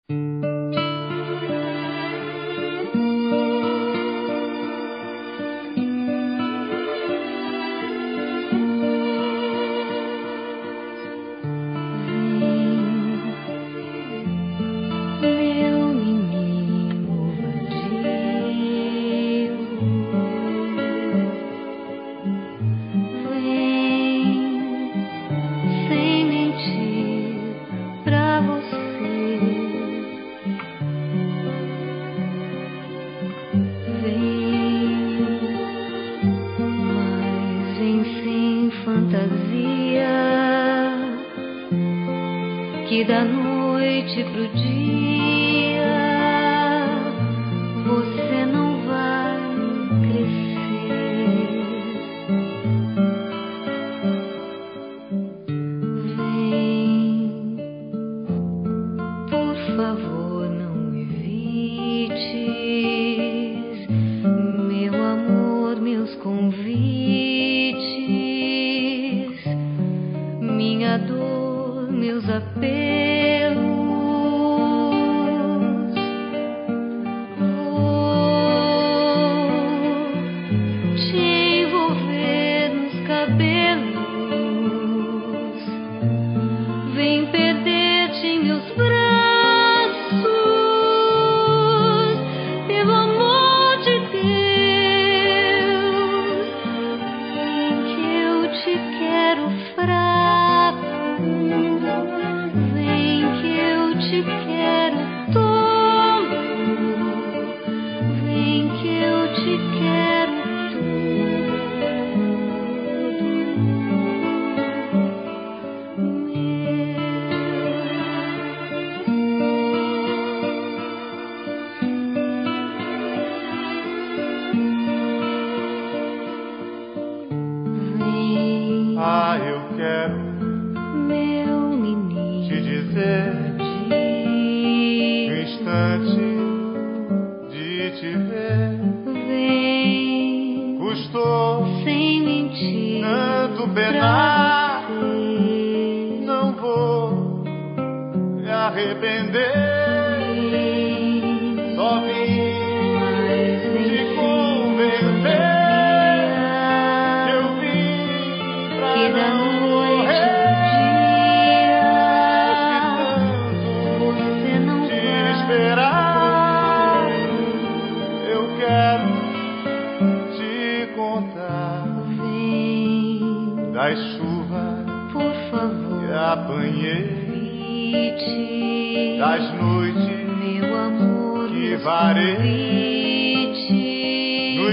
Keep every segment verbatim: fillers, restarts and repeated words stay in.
Que da noite pro dia você não vai crescer. Vem, por favor, não evites, meu amor, meus convites, minha dor, meus apelos. Ah, eu quero, meu menino, te dizer que o instante de te ver vem, custou sem mentir, tanto penar. Não vou me arrepender. Só vim te convencer. Das chuvas, por favor, que apanhei, convite, das noites, meu amor, que varei, convite, no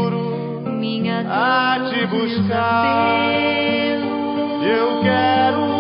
escuro, minha dor, a te buscar. Eu quero